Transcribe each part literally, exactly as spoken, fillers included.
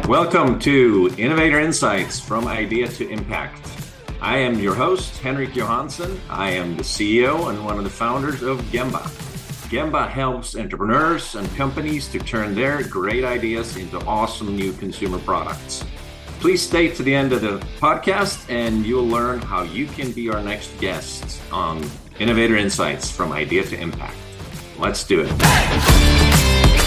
Welcome to Innovator Insights from Idea to Impact. I am your host, Henrik Johansson. I am the C E O and one of the founders of Gemba. Gemba helps entrepreneurs and companies to turn their great ideas into awesome new consumer products. Please stay to the end of the podcast and you'll learn how you can be our next guest on Innovator Insights from Idea to Impact. Let's do it.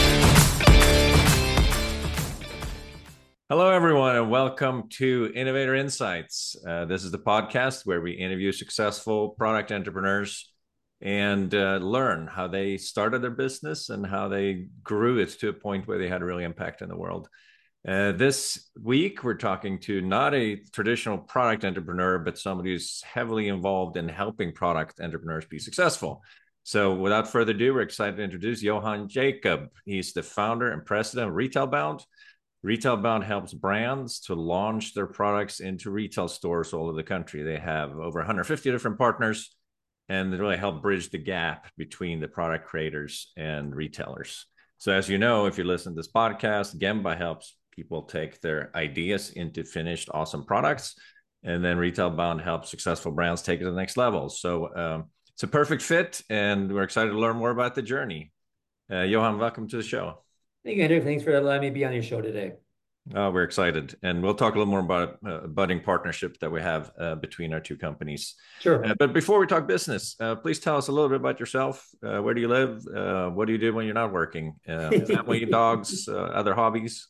Hello, everyone, and welcome to Innovator Insights. Uh, this is the podcast where we interview successful product entrepreneurs and uh, learn how they started their business and how they grew it to a point where they had a real impact in the world. Uh, this week, we're talking to not a traditional product entrepreneur, but somebody who's heavily involved in helping product entrepreneurs be successful. So without further ado, we're excited to introduce Johan Jacob. He's the founder and president of Retailbound. Retailbound helps brands to launch their products into retail stores all over the country. They have over one hundred fifty different partners, and they really help bridge the gap between the product creators and retailers. So as you know, if you listen to this podcast, Gemba helps people take their ideas into finished, awesome products. And then Retailbound helps successful brands take it to the next level. So um, it's a perfect fit, and we're excited to learn more about the journey. Uh, Johan, welcome to the show. Thank you, Andrew. Thanks for letting me be on your show today. Uh, we're excited. And we'll talk a little more about a uh, budding partnership that we have uh, between our two companies. Sure. Uh, but before we talk business, uh, please tell us a little bit about yourself. Uh, where do you live? Uh, what do you do when you're not working? Uh, family, dogs, uh, other hobbies?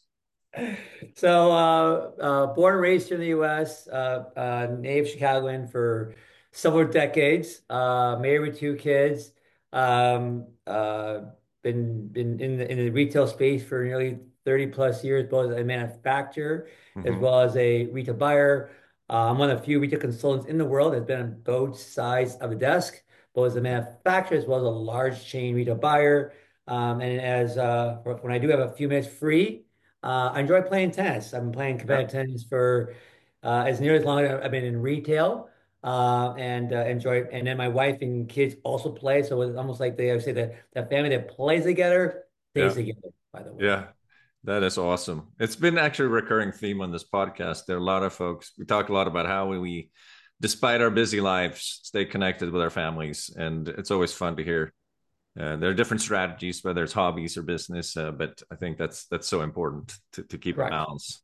So uh, uh, born and raised here in the U S, uh, uh, native Chicagoan for several decades, uh, married with two kids, um, uh, been been in the, in the retail space for nearly thirty plus years, both as a manufacturer mm-hmm. as well as a retail buyer. Uh, I'm one of the few retail consultants in the world that's been on both sides of the desk, both as a manufacturer as well as a large chain retail buyer. Um, and as uh, when I do have a few minutes free, uh, I enjoy playing tennis. I've been playing competitive yeah. tennis for uh, as near as long as I've been in retail. Uh, and uh, enjoy. And then my wife and kids also play. So it's almost like they I say that that family that plays together stays yeah. together, by the way. Yeah, that is awesome. It's been actually a recurring theme on this podcast. There are a lot of folks, we talk a lot about how we, despite our busy lives, stay connected with our families. And it's always fun to hear. Uh, there are different strategies, whether it's hobbies or business, uh, but I think that's that's so important to, to keep a balance.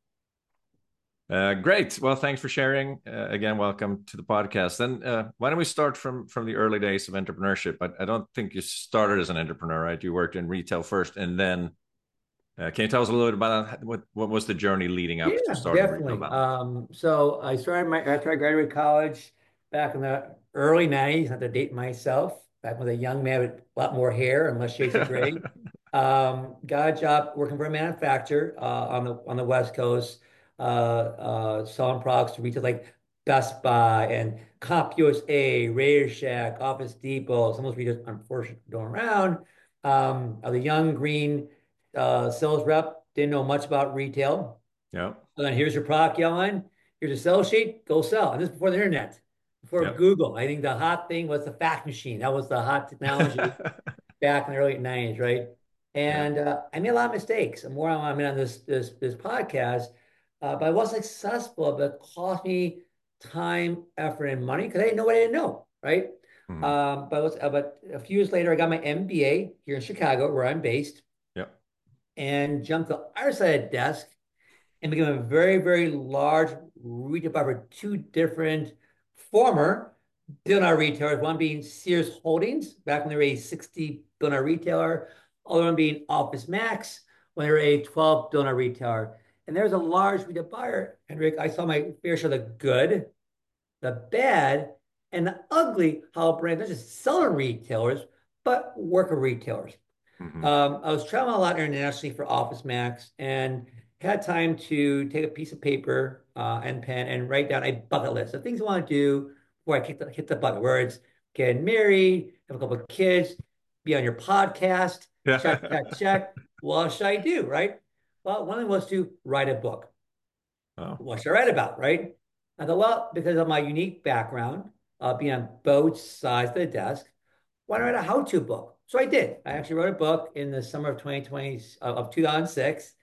Uh, great. Well, thanks for sharing. Uh, again, welcome to the podcast. Then uh, why don't we start from from the early days of entrepreneurship? I, I don't think you started as an entrepreneur, right? You worked in retail first, and then uh, can you tell us a little bit about what what was the journey leading up yeah, to starting definitely. Um, so I started my after I graduated college back in the early nineties. Not to date myself, back when I was a young man with a lot more hair and less shades of gray. um, got a job working for a manufacturer uh, on the on the West Coast. Uh, uh, selling products to retail like Best Buy and CompUSA, Radio Shack, Office Depot. Some of those retailers, unfortunately, don't around. Um, I was a young green uh, sales rep, didn't know much about retail. Yeah. And then here's your product line. Here's a sell sheet. Go sell. And this is before the internet, before yep. Google. I think the hot thing was the fax machine. That was the hot technology back in the early nineties, right? And yeah. uh, I made a lot of mistakes. And more I'm on this this this podcast. Uh, but I was successful, but it cost me time, effort, and money because I didn't know what I didn't know, right? Mm-hmm. Um, but, was, uh, but a few years later, I got my M B A here in Chicago, where I'm based. Yep. And jumped to the other side of the desk and became a very, very large retail buyer for two different former billion-dollar retailers, one being Sears Holdings, back when they were a sixty billion-dollar retailer, other one being Office Max, when they were a twelve billion-dollar retailer. And there's a large retail buyer, Henrik. I saw my fair share of the good, the bad, and the ugly, how brands, not just selling retailers, but work with retailers. Mm-hmm. Um, I was traveling a lot internationally for Office Max and had time to take a piece of paper uh, and pen and write down a bucket list of things I want to do before I hit the, hit the bucket, where it's getting married, have a couple of kids, be on your podcast, check, check, check. What should I do, right? Well, one of them was to write a book. Oh. What should I write about, right? I thought, well, because of my unique background, uh, being on both sides of the desk, why not write a how-to book? So I did. I actually wrote a book in the summer of twenty twenty, of two thousand six.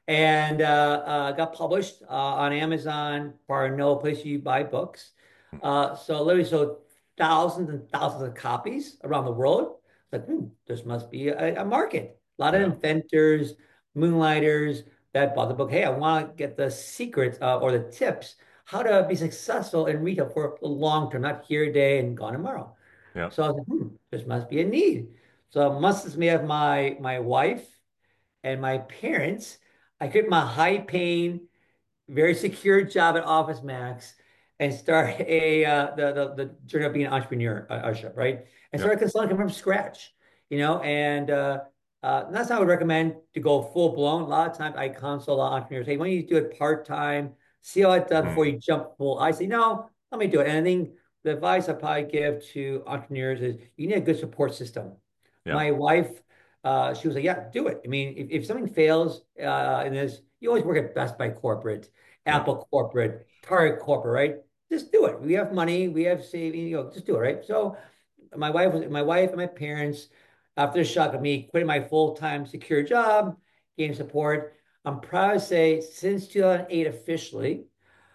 and uh, uh, got published uh, on Amazon, Barnes place you buy books. Uh, so literally, so thousands and thousands of copies around the world. It's like, hmm, this must be a, a market. A lot of Yeah. inventors, moonlighters that bought the book. Hey, I want to get the secrets uh, or the tips how to be successful in retail for the long term, not here today and gone tomorrow. Yeah. So I was like, hmm, this must be a need. So must have me of my my wife and my parents. I quit my high paying, very secure job at Office Max and start a uh, the, the the journey of being an entrepreneur, uh, right? And Yeah. start consulting from scratch, you know. And uh, uh, that's how I would recommend to go full blown. A lot of times I counsel a lot of entrepreneurs, hey, why don't you do it part time, see how it does before Mhm. you jump full. I say, no, let me do it. And I think the advice I probably give to entrepreneurs is you need a good support system. Yeah. My wife, uh, she was like, yeah, do it. I mean, if, if something fails uh, in this, you always work at Best Buy corporate, Yeah. Apple corporate, Target corporate, right? Just do it. We have money, we have saving, you know, just do it, right? So my wife was my wife and my parents, after the shock of me quitting my full-time secure job, getting support. I'm proud to say since two thousand eight officially,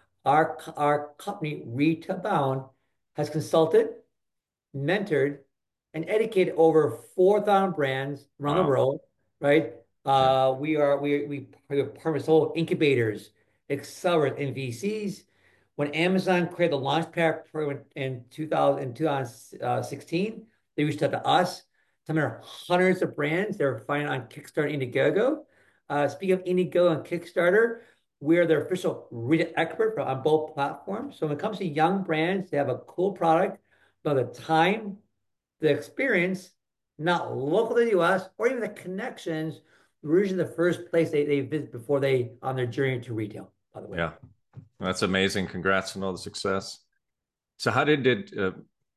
our our company, Retail Bound, has consulted, mentored, and educated over four thousand brands around the Wow. world, right? Yeah. Uh, we are we we we have purposeful incubators, accelerators, and V Cs. When Amazon created the Launchpad program in two thousand in twenty sixteen, they reached out to us. Some of hundreds of brands they're finding on Kickstarter, Indiegogo. Uh, speaking of Indiegogo and Kickstarter, we are their official reader expert for, on both platforms. So when it comes to young brands, they have a cool product, but the time, the experience, not local to the U S or even the connections, we're usually the first place they, they visit before they on their journey to retail, by the way. Yeah. That's amazing. Congrats on all the success. So how did it uh,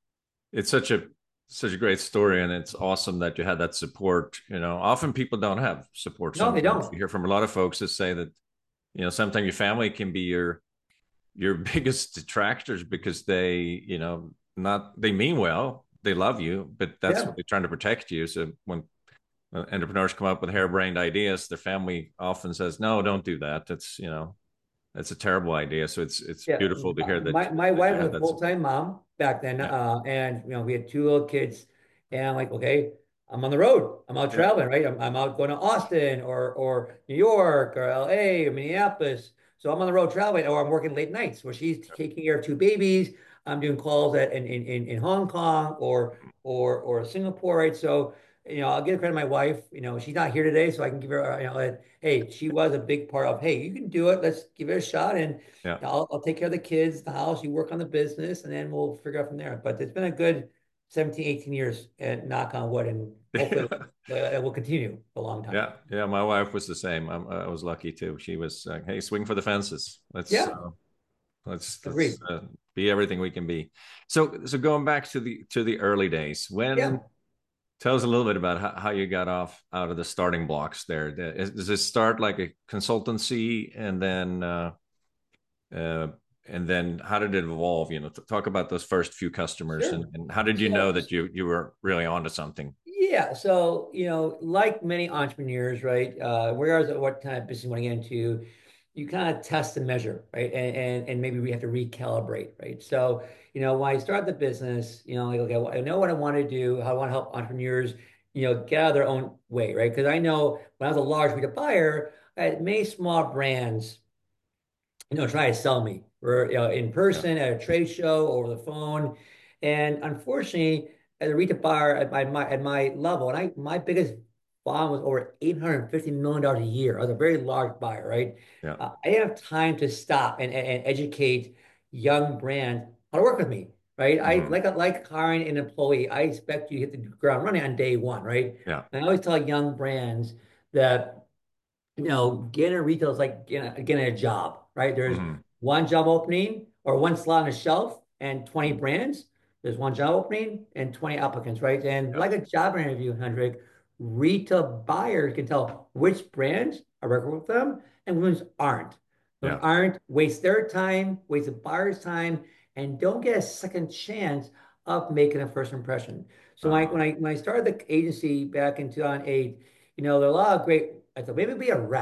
it's such a such a great story, and it's awesome that you had that support. You know, often people don't have support. No, they Sometimes don't. you hear from a lot of folks that say that, you know, sometimes your family can be your your biggest detractors because they, you know, not they mean well, they love you, but that's Yeah. what they're trying to protect you. So when uh, entrepreneurs come up with harebrained ideas, their family often says, "No, don't do that. That's, you know, that's a terrible idea." So it's it's Yeah, beautiful to hear that my my that wife you was had a that support. full-time mom back then, Yeah, uh, and you know we had two little kids, and I'm like, okay, I'm on the road, I'm out yeah, traveling, right? I'm, I'm out going to Austin or or New York or L A or Minneapolis, so I'm on the road traveling, or I'm working late nights where she's taking care of two babies. I'm doing calls at in in in, in Hong Kong or or or Singapore, right? So you know, I'll give credit to my wife. You know, she's not here today, so I can give her, you know, that, hey, she was a big part of, hey, you can do it. Let's give it a shot. And yeah. I'll, I'll take care of the kids, the house, you work on the business, and then we'll figure out from there. But it's been a good seventeen, eighteen years and knock on wood, and hopefully uh, it will continue a long time. Yeah, yeah. My wife was the same. I'm, I was lucky too. She was, uh, "Hey, swing for the fences. Let's Yeah, uh, let's let's agreed. uh, be everything we can be." So, so going back to the to the early days, when Yeah. tell us a little bit about how, how you got off out of the starting blocks there. Does, does it start like a consultancy, and then uh, uh, and then how did it evolve? You know, talk about those first few customers, and, Sure. and how did you know So, that you you were really onto something? yeah, so you know, like many entrepreneurs, right? Uh, regardless of what kind of business you want to get into, you kind of test and measure, right? And and and maybe we have to recalibrate, right? So, you know, when I start the business, you know, like, okay, well, I know what I want to do, how I want to help entrepreneurs, you know, get out of their own way, right? Because I know when I was a large retail buyer, I had many small brands you know, try to sell me or you know, in Yeah, person at a trade show, over the phone. And unfortunately, as a retail buyer at my, my at my level, and I my biggest bond was over eight hundred fifty million dollars a year. I was a very large buyer, right? yeah, Uh, I didn't have time to stop and, and, and educate young brands how to work with me, right? I hmm like like hiring an employee. I expect you to hit the ground running on day one, right? yeah, And I always tell young brands that you know, getting a retail is like getting, getting a job, right? There's hmm one job opening or one slot on a shelf and twenty brands. There's one job opening and twenty applicants, right? And yeah, like a job interview, Hendrik, retail buyers can tell which brands are working with them and which aren't. Those yeah. aren't waste their time, waste the buyer's time, and don't get a second chance of making a first impression. So when I, Uh, when I when I started the agency back in two thousand eight, you know, there are a lot of great I thought maybe be a rep.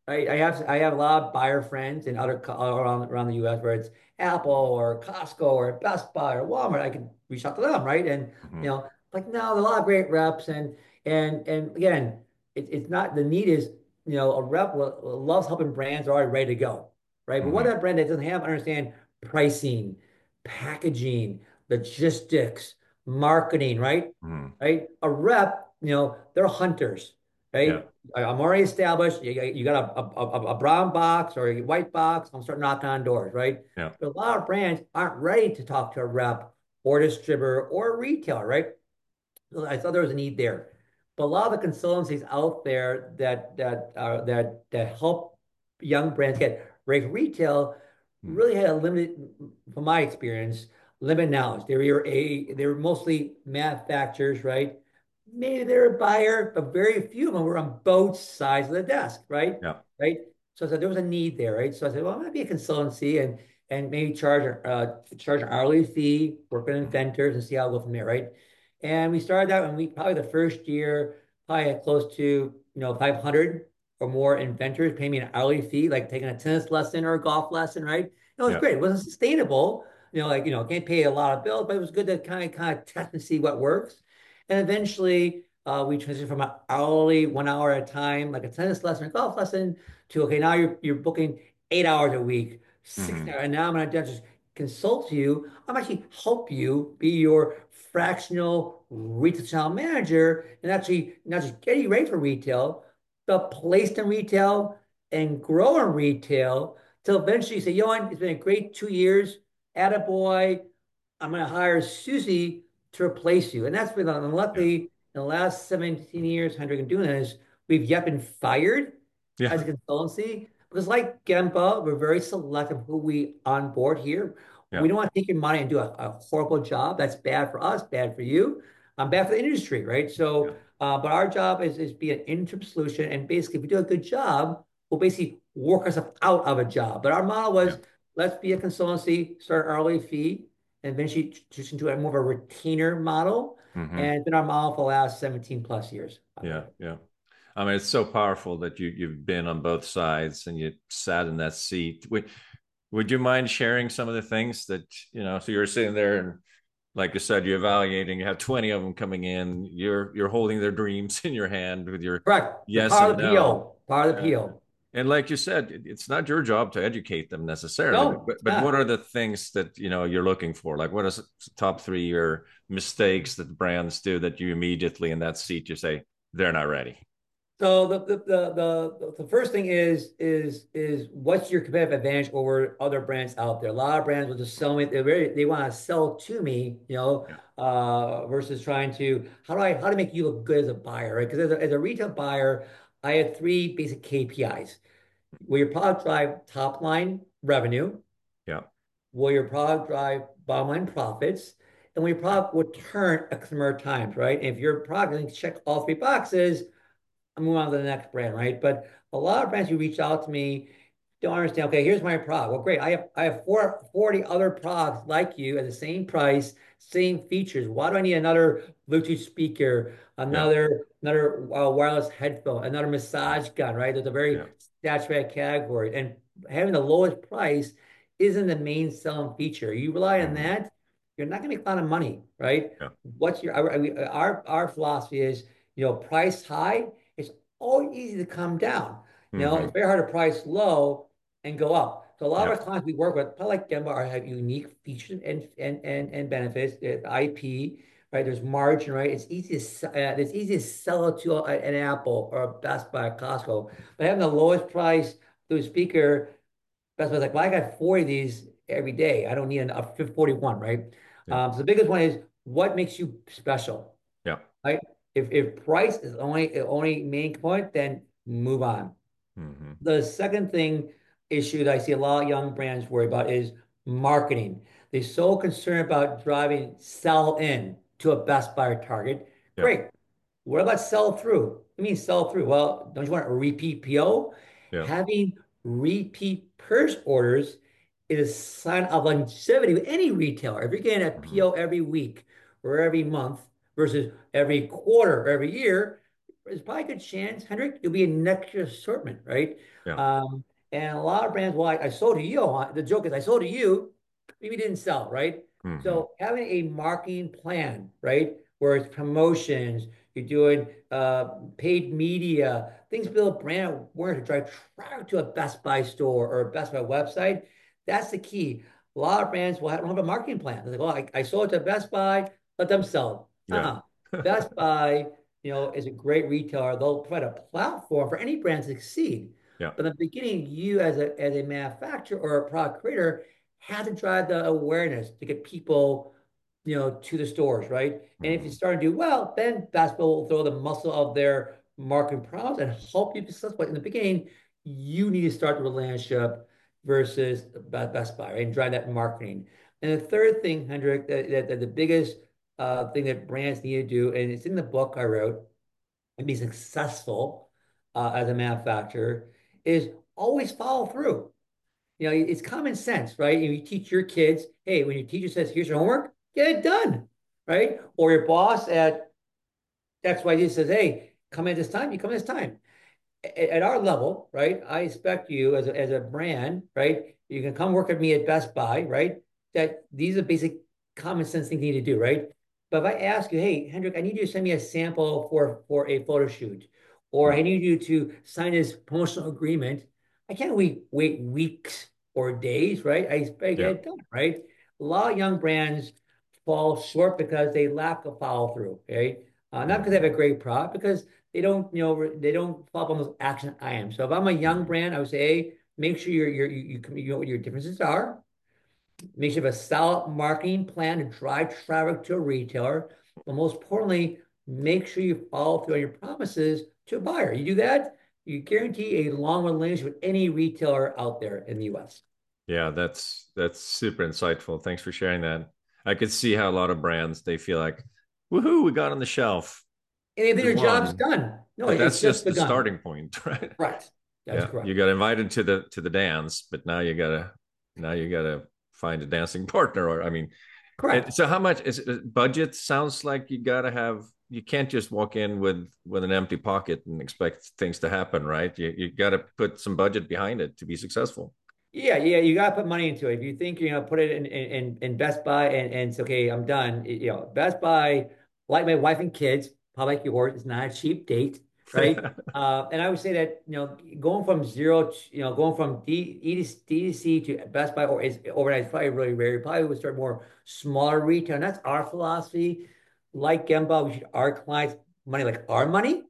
I, I have I have a lot of buyer friends in other co- around around the U S where it's Apple or Costco or Best Buy or Walmart. I can reach out to them, right? And Hmm. you know, like no, a lot of great reps and and and again, it, it's not the need is you know a rep lo- loves helping brands are already ready to go, right? But what Hmm. that brand that doesn't have understand pricing, packaging, logistics, marketing, right? Hmm. Right? A rep, you know, they're hunters, Yeah. right? I- I'm already established. You, you got a, a, a a brown box or a white box. I'm start knocking on doors, right? Yeah. But a lot of brands aren't ready to talk to a rep or distributor or a retailer, right? So I thought there was a need there. But a lot of the consultancies out there that that uh, that that help young brands get ready for retail Hmm. really had a limited, from my experience, limited knowledge. They were a they were mostly manufacturers, right? Maybe they're a buyer, but very few of them were on both sides of the desk, right? Yeah. Right. So I said there was a need there, right? So I said, well, I'm gonna be a consultancy and and maybe charge uh charge an hourly fee, work with Hmm. inventors and see how I go from there, right? And we started out and we probably the first year probably had close to you know five hundred or more inventors paying me an hourly fee, like taking a tennis lesson or a golf lesson, right? It was Yeah. great. It wasn't sustainable, you know, like you know, can't pay a lot of bills, but it was good to kind of kind of test and see what works. And eventually, uh, we transitioned from an hourly, one hour at a time, like a tennis lesson, a golf lesson, to okay, now you're you're booking eight hours a week, six Hmm. hours, and now I'm gonna just consult you. I'm actually help you be your fractional retail channel manager and actually not just get you ready for retail, but placed in retail and grow in retail till eventually you say, Johan, it's been a great two years. Attaboy, I'm going to hire Susie to replace you. And that's been, and Yeah. luckily, in the last seventeen years, Hendrik, and doing this, we've yet been fired Yeah. as a consultancy because, like Gemba, we're very selective who we onboard here. Yeah. We don't want to take your money and do a, a horrible job. That's bad for us, bad for you, um, bad for the industry, right? Yeah. So, uh, but our job is is be an interim solution, and basically, if we do a good job, we'll basically work ourselves out of a job. But our model Yeah. was let's be a consultancy, start an hourly fee, and eventually transition to a more of a retainer model. Hmm. And it's been our model for the last seventeen plus years, by the Yeah. way. Yeah. I mean, it's so powerful that you you've been on both sides and you sat in that seat. Would would you mind sharing some of the things that, you know, so you're sitting there and like you said, you're evaluating, you have twenty of them coming in, you're you're holding their dreams in your hand with your Correct. The yes part and of the no. P O, part of the Uh, P O. and like you said, it's not your job to educate them necessarily, No, but it's but what not. are the things that you know you're looking for? Like what are the top three your mistakes that brands do that you immediately in that seat you say they're not ready? So the the the the, the first thing is is is what's your competitive advantage over other brands out there? A lot of brands will just sell me. They really they want to sell to me, you know, Yeah. uh, versus trying to how do I how to make you look good as a buyer, right? Because as a, as a retail buyer, I have three basic K P Is. Will your product drive top line revenue? Yeah. Will your product drive bottom line profits? And will your Yeah. product return X number of times, right? And if your product can check all three boxes, I'm moving on to the next brand, right? But a lot of brands who reach out to me don't understand. Okay, here's my product. Well, great. I have I have four, forty other products like you at the same price, same features. Why do I need another Bluetooth speaker, Yeah. another another uh, wireless headphone, another massage gun, right? There's a Yeah. very saturated category, and having the lowest price isn't the main selling feature. You rely on Hmm. that, you're not going to make a lot of money, right? Yeah. What's your our our, our philosophy is, you know, price high. It's always easy to come down. You know, it's Hmm. very hard to price low and go up. So a lot Yeah. of our clients we work with, probably like Gemba, are have unique features and and and, and benefits, uh, I P, right? There's margin, right? It's easy to uh, it's easy to sell it to a, an Apple or a Best Buy, or Costco, but having the lowest price through a speaker, Best Buy's like, well, I got forty of these every day. I don't need an, a forty-one, right? Yeah. Um, so the biggest one is what makes you special, Yeah. right? If if price is only only main point, then move on. Hmm. The second thing issue that I see a lot of young brands worry about is marketing. They're so concerned about driving sell in to a Best Buy or Target. Yeah. Great. What about sell through? I mean, sell through. Well, don't you want a repeat P O? Yeah. Having repeat purchase orders is a sign of longevity with any retailer. If you're getting a Hmm. P O every week or every month versus every quarter or every year, there's probably a good chance, Hendrik, you'll be in next year's assortment, right? Yeah. Um, and a lot of brands, well, I, I sold to you. huh? The joke is I sold to you, maybe didn't sell, right? Hmm. So having a marketing plan, right, where it's promotions, you're doing uh, paid media, things build brand awareness to drive traffic to a Best Buy store or a Best Buy website. That's the key. A lot of brands will have, don't have a marketing plan. They're like, oh, I, I sold it to Best Buy, let them sell. Yeah. Uh-uh. Best Buy, you know, is a great retailer. They'll provide a platform for any brand to succeed. Yeah. But in the beginning, you as a as a manufacturer or a product creator have to drive the awareness to get people, you know, to the stores, right? And if you Hmm. start to do well, then Best Buy will throw the muscle of their marketing prowess and help you be successful. But in the beginning, you need to start the relationship versus Best Buy, right? And drive that marketing. And the third thing, Hendrik, that, that, that the biggest uh, thing that brands need to do, and it's in the book I wrote, and be successful uh, as a manufacturer, is always follow through. You know, it's common sense, right? You, you teach your kids, hey, when your teacher says, here's your homework, get it done, right? Or your boss at X Y Z says, hey, come in this time, you come in this time. At our level, right? I expect you as a, as a brand, right? You can come work with me at Best Buy, right? That these are basic common sense things you need to do, right? But if I ask you, hey, Hendrik, I need you to send me a sample for for a photo shoot, or I need you to sign this promotional agreement, I can't wait wait weeks or days, right? I expect to get Yeah. it done, right? A lot of young brands fall short because they lack a follow through, right? Uh, not because they have Hmm. a great product, because they don't, you know, they don't follow up on those action items. So if I'm a young Hmm. brand, I would say, hey, make sure you're, you're, you, you, you know what your differences are. Make sure you have a solid marketing plan to drive traffic to a retailer. But most importantly, make sure you follow through on your promises to a buyer. You do that, you guarantee a long relationship with any retailer out there in the U S. Yeah, that's that's super insightful. Thanks for sharing that. I could see how a lot of brands they feel like, woohoo, we got on the shelf. And they think We their job's won. done. No, But it's that's just just the begun. starting point, right? Correct. That's Yeah. You correct. got invited to the to the dance, but now you gotta now you gotta find a dancing partner. Or I mean, Correct. it, so how much is it, budget? Sounds like you gotta have. You can't just walk in with with an empty pocket and expect things to happen, right? You you got to put some budget behind it to be successful. Yeah, yeah, you gotta put money into it. If you think you're gonna put it in in, in Best Buy and, and it's okay, I'm done. You know, Best Buy, like my wife and kids, probably like yours, it's not a cheap date, right? Uh, and I would say that, you know, going from zero to, you know, going from D, E to, D to C to Best Buy or is overnight is probably really rare. You probably would start more smaller retail. And that's our philosophy. Like Gemba, we should our clients money like our money.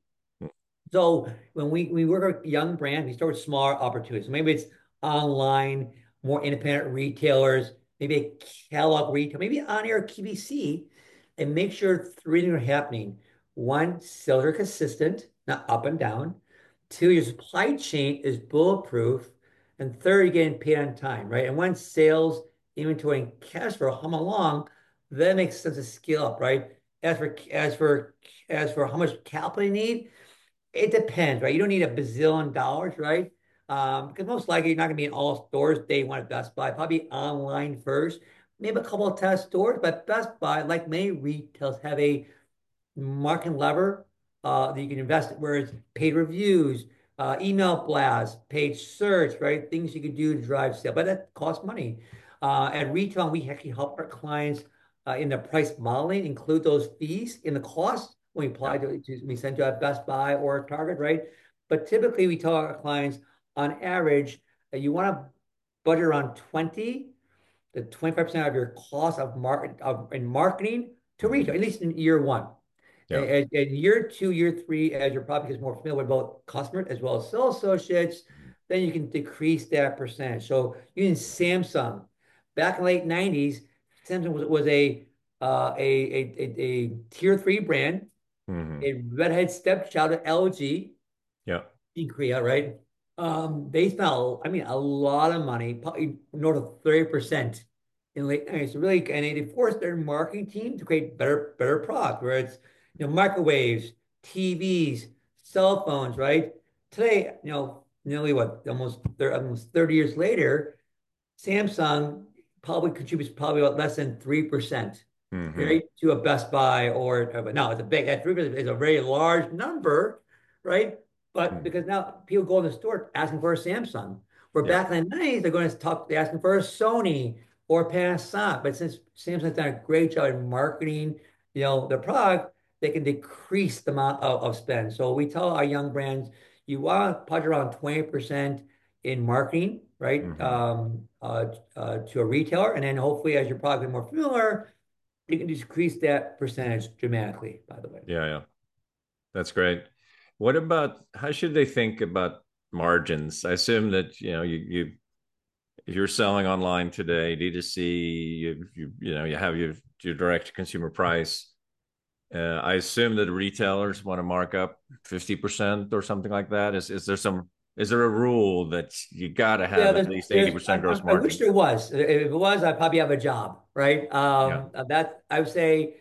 So when we we work with young brands, we start with smaller opportunities. Maybe it's online, more independent retailers, maybe a Kellogg retail, maybe on air Q V C, and make sure three things are happening. One, sales are consistent, not up and down. Two, your supply chain is bulletproof. And third, you're getting paid on time, right? And once sales, inventory, and cash flow hum along, that makes sense to scale up, right? As for as for as for how much capital you need, it depends, right? You don't need a bazillion dollars, right? Um, because most likely you're not gonna be in all stores day one at Best Buy, probably online first, maybe a couple of test stores, but Best Buy, like many retailers, have a marketing lever uh, that you can invest in, where it's paid reviews, uh, email blasts, paid search, right? Things you can do to drive sale, but that costs money. Uh, at retail, we actually help our clients uh, in the price modeling, include those fees in the cost when we apply Yeah. to, to we send to a Best Buy or a Target, right? But typically, we tell our clients on average that you want to budget around twenty to twenty-five percent of your cost of market of in marketing to retail, Mhm. at least in year one. Yeah. And, and year two, year three, as your product gets more familiar with both customers as well as sales associates, then you can decrease that percentage. So using Samsung, back in the late nineties, Samsung was, was a, uh, a, a, a, a tier three brand, Hmm. a redhead stepchild of L G Yeah. in Korea, right? Um, they spent, I mean, a lot of money, probably north of thirty percent in late nineties. So really, and they forced their marketing team to create better, better product, where it's, you know, microwaves, T Vs, cell phones, right? Today, you know, nearly what, almost, almost thirty years later, Samsung probably contributes probably about less than three percent, Hmm. right, to a Best Buy or, but no, it's a big, that three percent is a very large number right? But Mm. because now people go in the store asking for a Samsung, where Yeah. back in the nineties, they're going to talk, they're asking for a Sony or Panasonic. But since Samsung's done a great job in marketing, you know, their product, they can decrease the amount of, of spend. So we tell our young brands, you want to budget around twenty percent in marketing, right? Hmm. Um, uh, uh, to a retailer. And then hopefully as your product is more familiar, you can decrease that percentage dramatically, by the way. Yeah, yeah. That's great. What about how should they think about margins? I assume that, you know, you you if you're selling online today, D two C, you you you know, you have your your direct to consumer price. Uh, I assume that retailers want to mark up fifty percent or something like that. Is is there some is there a rule that you got to Yeah, have at there's, least there's, I, eighty percent gross I, I wish margin? there was. If it was, I'd probably have a job, right? Yeah. Um, that I would say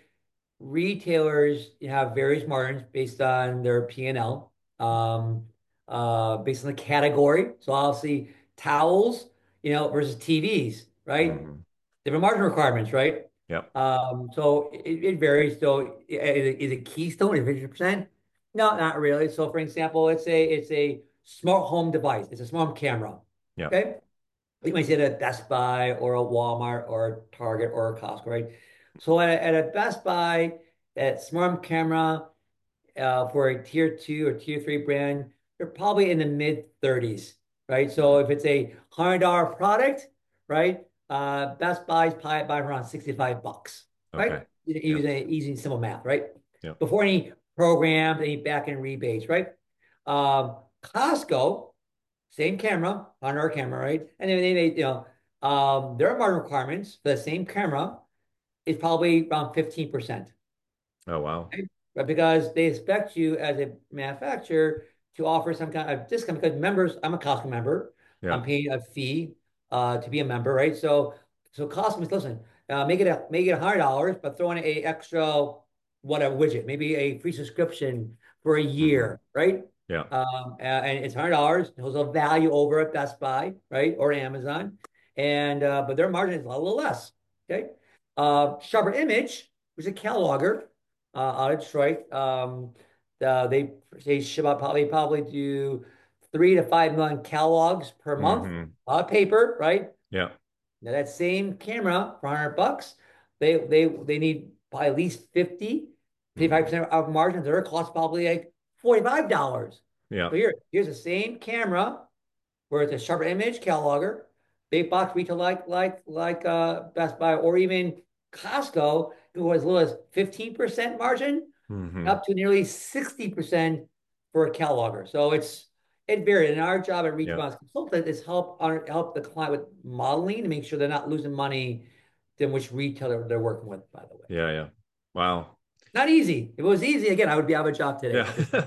retailers have various margins based on their P and L, um, uh, based on the category. So I'll see towels, you know, versus T Vs, right? Hmm. Different margin requirements, right? Yeah. Um, so it, it varies. So is it, is it Keystone at fifty percent? No, not really. So for example, it's a it's a smart home device. It's a smart home camera. Yeah. Okay. You might see it at Best Buy or a Walmart or a Target or a Costco, right? So at a, at a Best Buy, that smart home camera uh, for a tier two or tier three brand, they're probably in the mid thirties, right? So Hmm. if it's a one hundred dollar product, right? Uh, Best Buy's probably by around sixty-five bucks, right? Okay. Yeah. Using easy simple math, right? Yeah. Before any programs, any back end rebates, right? Um, Costco, same camera, one hundred camera, right? And then they, they, you know, um, their margin requirements for the same camera is probably around fifteen percent. Oh, wow. Right? But because they expect you as a manufacturer to offer some kind of discount because members, I'm a Costco member, I'm Yeah. paying a fee uh, to be a member, right? So, so Costco is listen, uh, make it a make it a hundred dollars, but throw in a extra whatever widget, maybe a free subscription for a Hmm. year, right? Yeah. Um, and it's hundred dollars. There's a value over at Best Buy, right, or Amazon, and uh, but their margin is a little less. Okay, uh, Sharper Image, which is a cataloger uh, out of Detroit. Um, uh, they they ship out probably probably do three to five million catalogs per month. Hmm. A lot of paper, right? Yeah. Now that same camera for one hundred bucks, they they they need by at least fifty, fifty-five Hmm. percent of margins. Their cost probably like forty-five dollars. Yeah. So here, here's the same camera where it's a sharper image cataloger, big box retail like like like uh Best Buy or even Costco, who was as little as fifteen percent margin Hmm. up to nearly sixty percent for a cataloger. So it's it varied. And our job at Yeah. Retail as consultant is help on help the client with modeling to make sure they're not losing money than which retailer they're working with, by the way. Yeah. Yeah. Wow. Not easy. If it was easy, again, I would be out of a job today, Yeah. but it's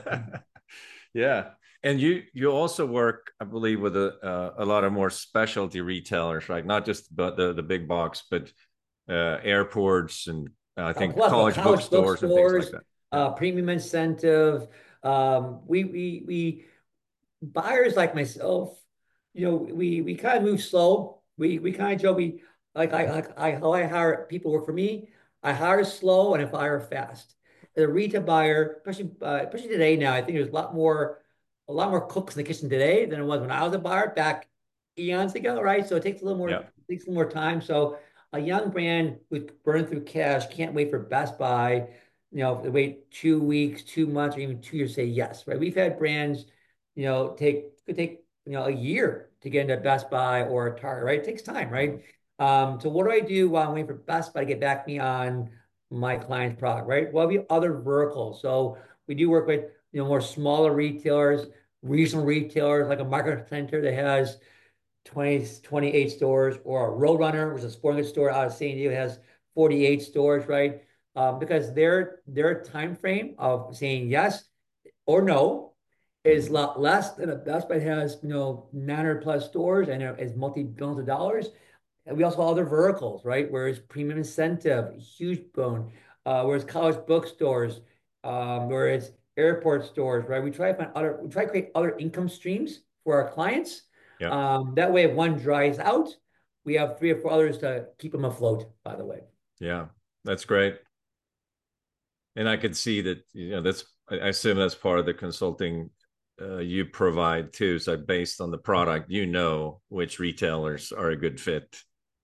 Yeah. And you you also work, I believe, with a uh, a lot of more specialty retailers, right? Not just the the, the big box, but uh, airports and uh, I a think plethora, college college bookstores and things like bookstores, that. Yeah. uh, premium incentive. Um, we we we buyers like myself, you know, we we kind of move slow. We we kind of joke we like I like I how I hire people work for me. I hire slow and I fire fast. As a retail buyer, especially uh, especially today now, I think there's a lot more a lot more cooks in the kitchen today than it was when I was a buyer back eons ago, right? So it takes a little more Yeah. it takes a little more time. So a young brand who's burning through cash can't wait for Best Buy, you know, they wait two weeks, two months, or even two years to say yes, right? We've had brands you know, take could take you know a year to get into Best Buy or a Target, right? It takes time, Mhm. right? Um, so what do I do while I'm waiting for Best Buy to get back me on my client's product, right? Well, we have other verticals. So we do work with you know more smaller retailers, regional retailers like a market center that has twenty, twenty-eight stores, or a Roadrunner, which is a sporting goods store out of San Diego, has forty-eight stores, right? Um, because their their time frame of saying yes or no is a Mhm. lot less than a Best Buy has, you know, nine hundred plus stores and is multi-billions of dollars. And we also have other verticals, right? Whereas premium incentive, huge bone. Uh, whereas college bookstores, um, whereas airport stores, right? We try to find other, we try to create other income streams for our clients. Yeah. Um, that way, if one dries out, we have three or four others to keep them afloat, by the way. Yeah. That's great. And I could see that, you know, that's I I assume that's part of the consulting uh, you provide too. So based on the product, you know which retailers are a good fit,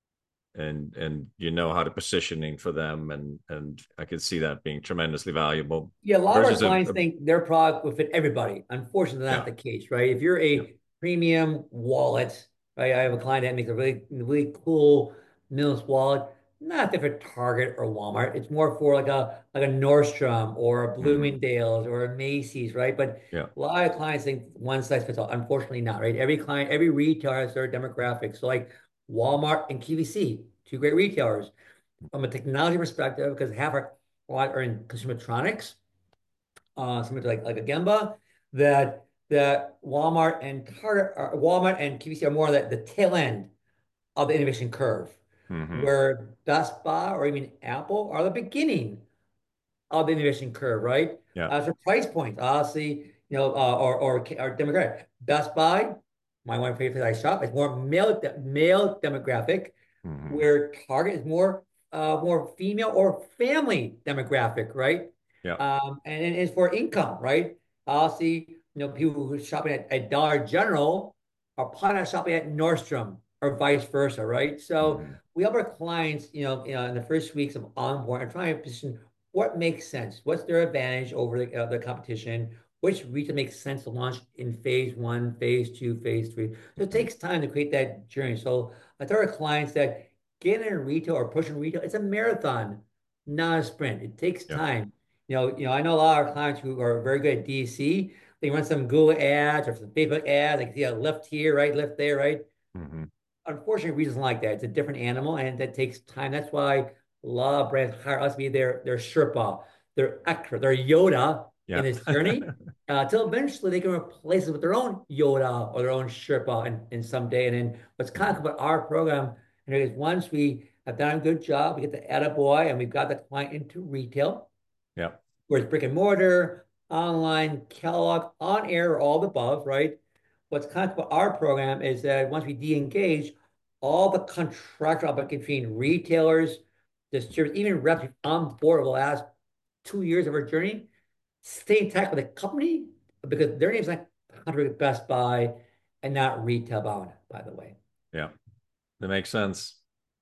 and and you know how to positioning for them, and and I could see that being tremendously valuable Yeah, a lot of our versus a, clients a think their product will fit everybody. Unfortunately, that's yeah, not the case, right? If you're yeah. a premium wallet, right? I have a client that makes a really, really cool minimalist wallet, not fit for Target or Walmart. It's more for like a like a Nordstrom or a Hmm. Bloomingdale's or a Macy's, right? But Yeah. a lot of clients think one size fits all. Unfortunately, not, right? Every client, every retailer has their demographic. So like Walmart and Q V C, two great retailers. From a technology perspective, because half our clients are in consumer electronics, uh, something like like a Gemba, that that Walmart and Target, are, Walmart and Q V C are more that the tail end of the innovation curve, Hmm. where Best Buy or even Apple are the beginning of the innovation curve, right? Yeah. As for price points, obviously, you know, uh, or or or demographic. Best Buy, my one favorite place I shop, is more male male demographic, Hmm. where Target is more uh more female or family demographic, right? Yeah. Um, and it is for income, right? Obviously, you know, people who are shopping at, at Dollar General are probably not shopping at Nordstrom or vice versa, right? So Hmm. we help our clients, you know, you know, in the first weeks of onboard and trying to position what makes sense, what's their advantage over the, uh, the competition, which retail makes sense to launch in phase one, phase two, phase three. So it Hmm. takes time to create that journey. So I tell our clients that getting in retail or pushing retail, it's a marathon, not a sprint. It takes Yeah. time. You know, you know, I know a lot of our clients who are very good at D C. They run some Google ads or some Facebook ads. They can see a lift here, right? Lift there, right? Hmm. Unfortunately, reasons like that. It's a different animal and that takes time. That's why a lot of brands hire us to be their, their Sherpa, their expert, their Yoda in Yeah. this journey, uh, until eventually they can replace it with their own Yoda or their own Sherpa in, in someday. And then what's kind of Hmm. about our program, and it is once we have done a good job, we get the attaboy and we've got the client into retail, Yeah. where it's brick and mortar, online, catalog, on air, all the above, right? What's kind of about our program is that once we de-engage, all the contractual obligations between retailers, distributors, even reps on board over the last two years of our journey, stay intact with the company because their name's not contract with Best Buy and not retail bound, by the way. Yeah. That makes sense.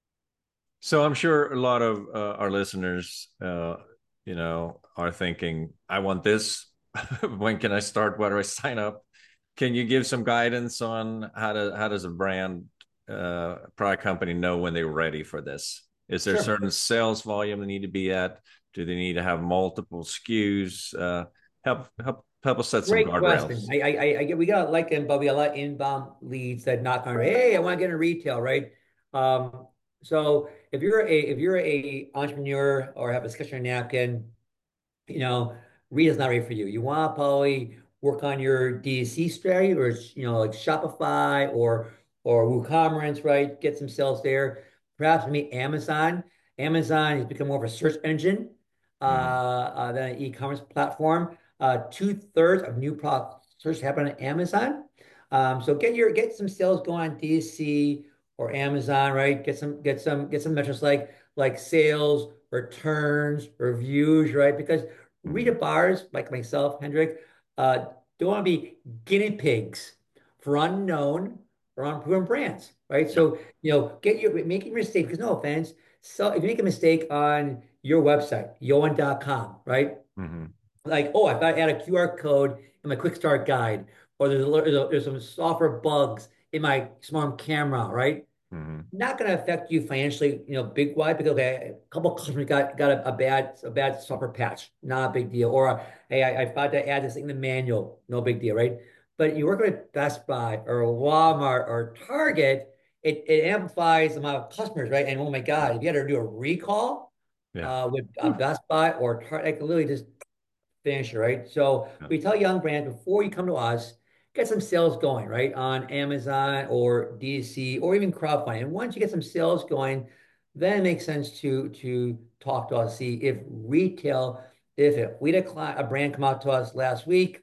So I'm sure a lot of uh, our listeners, uh, you know, are thinking, "I want this. When can I start? Where do I sign up?" Can you give some guidance on how to how does a brand uh, product company know when they're ready for this? Is there a Sure. certain sales volume they need to be at? Do they need to have multiple S K Us? Uh, help help help us set some Great question. guardrails. I, I, I get we got like in, but we got a lot of inbound leads that knock on, hey, I want to get in retail, right? Um, so if you're a if you're a entrepreneur or have a sketch napkin, you know, retail's not right for you. You want to probably work on your D C strategy, or you know, like Shopify or or WooCommerce, right? Get some sales there. Perhaps maybe Amazon. Amazon has become more of a search engine uh, Mhm. uh, than an e-commerce platform. Uh, two-thirds of new product search happen on Amazon. Um, so get your get some sales going on D C or Amazon, right? Get some get some get some metrics like like sales, returns, reviews, right? Because retail Mhm. buyers like myself, Hendrik, uh, don't want to be guinea pigs for unknown or unproven brands, right? Yeah. So, you know, get your making your mistake, because no offense, so if you make a mistake on your website, yoan dot com, right? Mhm. Like, oh, I've got to add a Q R code in my quick start guide, or there's a, there's, a, there's some software bugs in my smart camera, right? Mhm. Not going to affect you financially, you know, big wide, because okay, a couple of customers got got a, a bad a bad software patch, not a big deal. Or hey, I, I forgot to add this thing in the manual, no big deal, right? But you work with Best Buy or Walmart or Target, it, it amplifies the amount of customers, right? And oh my God, if you had to do a recall Yeah. uh, with uh, Whew. Best Buy or Target, it could literally just finish it, right? So Yeah. we tell young brands before you come to us, get some sales going, right? On Amazon or D C or even crowdfunding. And once you get some sales going, then it makes sense to to talk to us, see if retail, if it, we had a, client, a brand come out to us last week,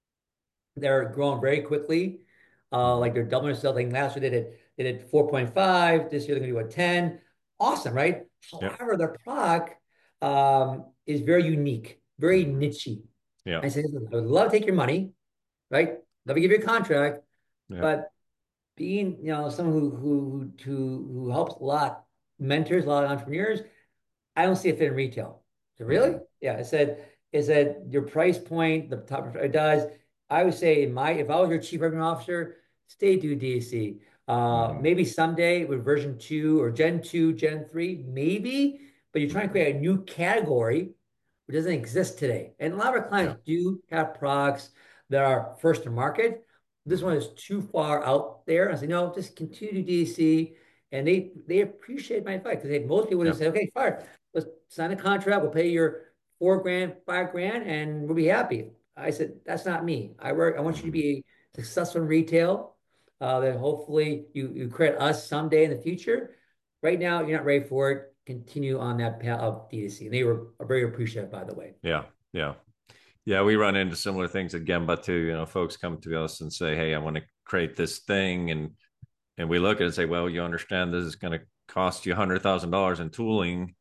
they're growing very quickly. Uh, Mhm. like they're doubling their sales. Like last year they did they did four point five. This year they're gonna do a ten. Awesome, right? Yep. However, their product um, is very unique, very Mhm. nichey. Yeah. I said, "Listen, I would love to take your money, right? Let me give you a contract, Yeah. but being, you know, someone who who who who helps a lot, mentors a lot of entrepreneurs, I don't see a fit in retail." So really? Mhm. Yeah, I said, is that your price point, the top it does. I would say in my if I was your chief revenue officer, stay do D C. Uh, Mhm. maybe someday with version two or Gen two, Gen three, maybe, but you're trying to Mhm. create a new category which doesn't exist today. And a lot of our Yeah. clients do have products that are first to market. This Mhm. one is too far out there. I say, no, just continue to D C. And they they appreciate my advice because most people Yeah. just say, okay, fine, let's sign a contract. We'll pay your four grand, five grand, and we'll be happy. I said, that's not me. I work, I want you to Mhm. be successful in retail. Uh, that hopefully you you credit us someday in the future. Right now, you're not ready for it. Continue on that path of D C. And they were very appreciative, by the way. Yeah. Yeah. Yeah, we run into similar things at Gemba too. You know, folks come to us and say, "Hey, I want to create this thing," and and we look at it and say, "Well, you understand this is going to cost you a hundred thousand dollars in tooling,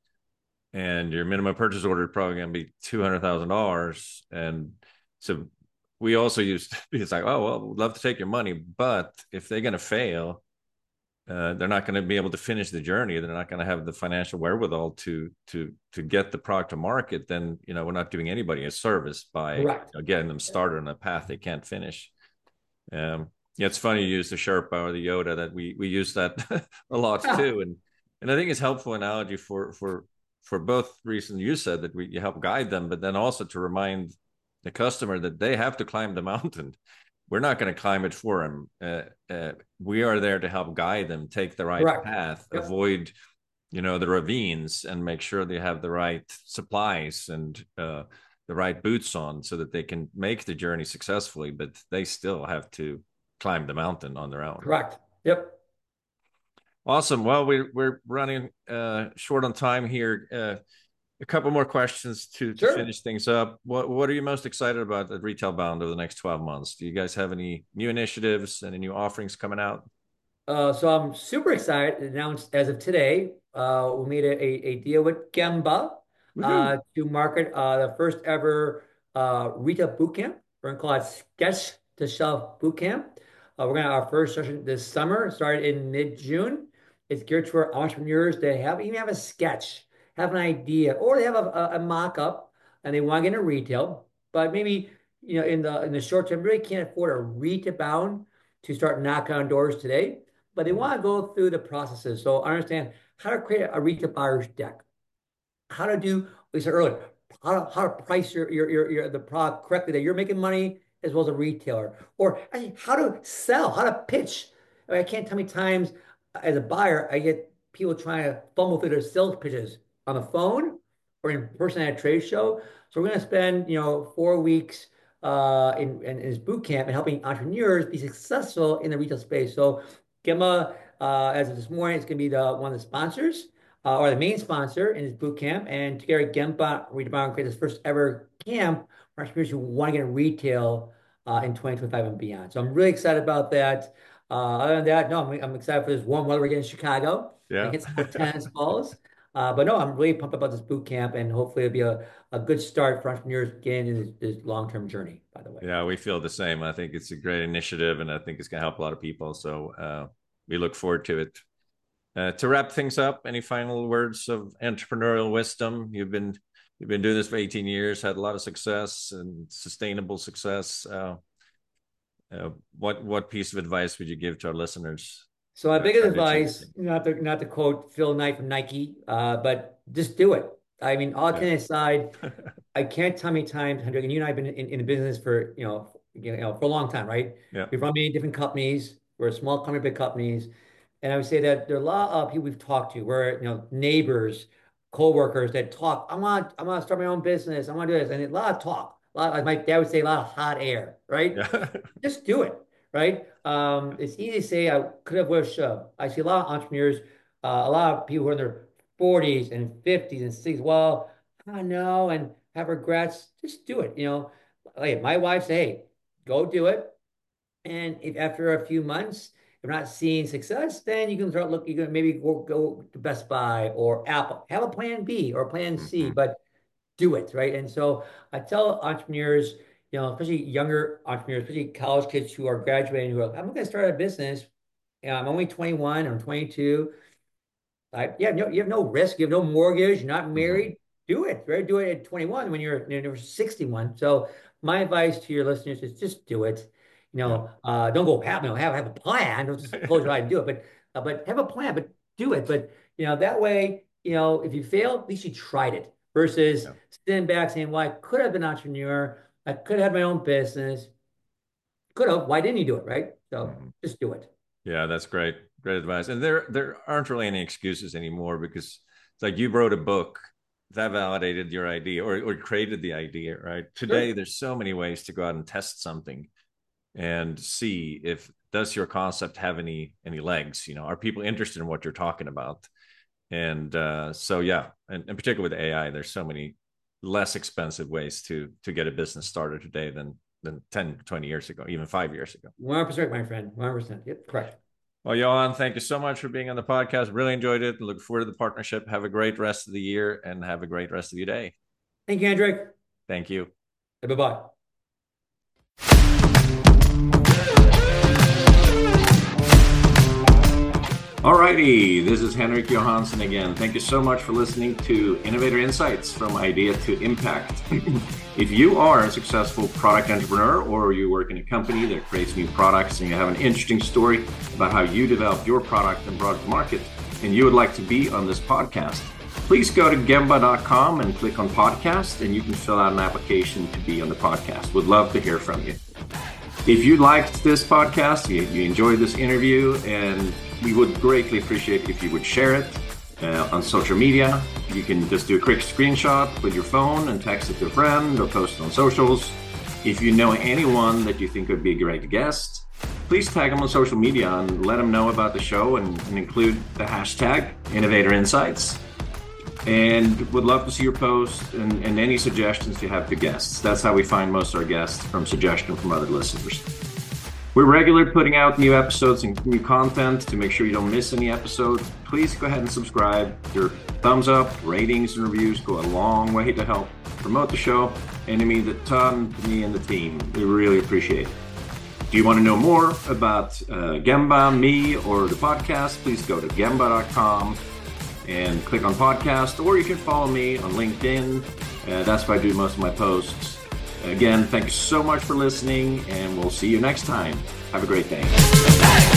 and your minimum purchase order is probably going to be two hundred thousand dollars." And so we also used to be like, "Oh, well, we'd love to take your money, but if they're going to fail, uh, they're not going to be able to finish the journey. They're not going to have the financial wherewithal to to to get the product to market. Then you know we're not doing anybody a service by you Correct. know, getting them started on a path they can't finish." Um, yeah, it's funny you use the Sherpa or the Yoda. That we we use that a lot Ah, too, and and I think it's helpful analogy for for for both reasons you said that we you help guide them, but then also to remind the customer that they have to climb the mountain. We're not going to climb it for them. Uh, uh, we are there to help guide them, take the right correct. path, Yep. avoid you know the ravines, and make sure they have the right supplies and uh, the right boots on so that they can make the journey successfully. But they still have to climb the mountain on their own. Correct. Yep. Awesome. Well, we, we're running uh, short on time here. Uh, a couple more questions to to Sure. finish things up. What what are you most excited about at Retail Bound over the next twelve months? Do you guys have any new initiatives, any new offerings coming out? Uh, so I'm super excited to announce as of today, uh, we made a, a, a deal with Gemba Woohoo! uh, to market uh, the first ever uh, retail boot camp. We're going to call it Sketch to Shelf Boot Camp. Uh, we're going to have our first session this summer, started in mid-June. It's geared toward entrepreneurs that have even have a sketch, have an idea, or they have a, a, a mock-up and they want to get into retail, but maybe you know in the in the short term really can't afford a retail bound to start knocking on doors today, but they want to go through the processes. So understand how to create a retail buyer's deck, how to do, we said earlier, how to, how to price your, your, your, your the product correctly that you're making money as well as a retailer, or actually how to sell, how to pitch. I mean, I can't tell me times as a buyer, I get people trying to fumble through their sales pitches on the phone or in person at a trade show. So we're going to spend, you know, four weeks uh, in, in, in this boot camp and helping entrepreneurs be successful in the retail space. So Gemma, uh, as of this morning, is going to be the one of the sponsors uh, or the main sponsor in his boot camp. And together, Gemba Redefined created this first ever camp for entrepreneurs who want to get in retail uh, in twenty twenty-five and beyond. So I'm really excited about that. Uh, other than that, no, I'm, I'm excited for this warm weather we're getting in Chicago and Yeah. hit some more tennis balls. Uh, but no, I'm really pumped about this boot camp, and hopefully it'll be a, a good start for entrepreneurs getting in this, this long-term journey, by the way. Yeah, we feel the same. I think it's a great initiative, and I think it's going to help a lot of people. So uh, we look forward to it. Uh, to wrap things up, any final words of entrepreneurial wisdom? You've been you've been doing this for eighteen years, had a lot of success and sustainable success. Uh, uh, what what piece of advice would you give to our listeners So my uh, biggest trying to achieve the advice, same? not to not to quote Phil Knight from Nike, uh, but just do it. I mean, all Yeah, kidding aside, I can't tell how many times, Hendrik, and you and I have been in, in the business for, you know, you know, for a long time, right? yeah, We've run many different companies. We're a small company, big companies. And I would say that there are a lot of people we've talked to, where, you know, neighbors, coworkers that talk, I want, I want to start my own business. I want to do this. And a lot of talk, a lot, like my dad would say, a lot of hot air, right? yeah, Just do it, right? Um, it's easy to say I could have, would have, should. I see a lot of entrepreneurs, uh, a lot of people who are in their forties and fifties and sixties. Well, I know, and have regrets. Just do it. You know, like my wife say, hey, go do it. And if after a few months you're not seeing success, then you can start looking. You can maybe go, go to Best Buy or Apple. Have a plan B or plan C, Mhm. but do it, right? And so I tell entrepreneurs, you know, especially younger entrepreneurs, especially college kids who are graduating, who are, I'm going to start a business. You know, I'm only twenty-one, I'm twenty-two. I, yeah, no, you have no risk. You have no mortgage. You're not Mhm. married. Do it, right? Do it at twenty-one when you're, you know, sixty-one. So my advice to your listeners is just do it. You Yeah. know, uh, don't go have, you know, have have a plan. Don't just close your eyes and do it, but uh, but have a plan, but do it. But you know, that way, you know, if you fail, at least you tried it. Versus Yeah. sitting back saying, "Well, I could have been an entrepreneur. I could have had my own business. Could have. Why didn't you do it?" Right? So Mhm. just do it. Yeah, that's great. Great advice. And there there aren't really any excuses anymore because it's like you wrote a book that validated your idea or, or created the idea, right? Today, Sure. there's so many ways to go out and test something and see if does your concept have any any legs. You know, are people interested in what you're talking about? And uh, so, yeah, and in particular with A I, there's so many less expensive ways to to get a business started today than than ten, twenty years ago, even five years ago. one hundred percent, my friend. one hundred percent. Yep, correct. Well, Johan, thank you so much for being on the podcast. Really enjoyed it. Look forward to the partnership. Have a great rest of the year and have a great rest of your day. Thank you, Andrick. Thank you. Bye-bye. Alrighty, this is Henrik Johansson again. Thank you so much for listening to Innovator Insights from Idea to Impact. If you are a successful product entrepreneur or you work in a company that creates new products and you have an interesting story about how you developed your product and brought it to market, and you would like to be on this podcast, please go to gemba dot com and click on podcast, and you can fill out an application to be on the podcast. Would love to hear from you. If you liked this podcast, you, you enjoyed this interview, and we would greatly appreciate if you would share it uh, on social media. You can just do a quick screenshot with your phone and text it to a friend or post it on socials. If you know anyone that you think would be a great guest, please tag them on social media and let them know about the show and, and include the hashtag Innovator Insights. And would love to see your posts and, and any suggestions you have to guests. That's how we find most of our guests, from suggestion from other listeners. We're regularly putting out new episodes and new content. To make sure you don't miss any episodes, please go ahead and subscribe. Your thumbs up, ratings, and reviews go a long way to help promote the show, and it means a ton to me and the team. We really appreciate it. Do you want to know more about uh, Gemba, me, or the podcast? Please go to gemba dot com and click on podcast, or you can follow me on LinkedIn. Uh, that's where I do most of my posts. Again, thank you so much for listening, and we'll see you next time. Have a great day.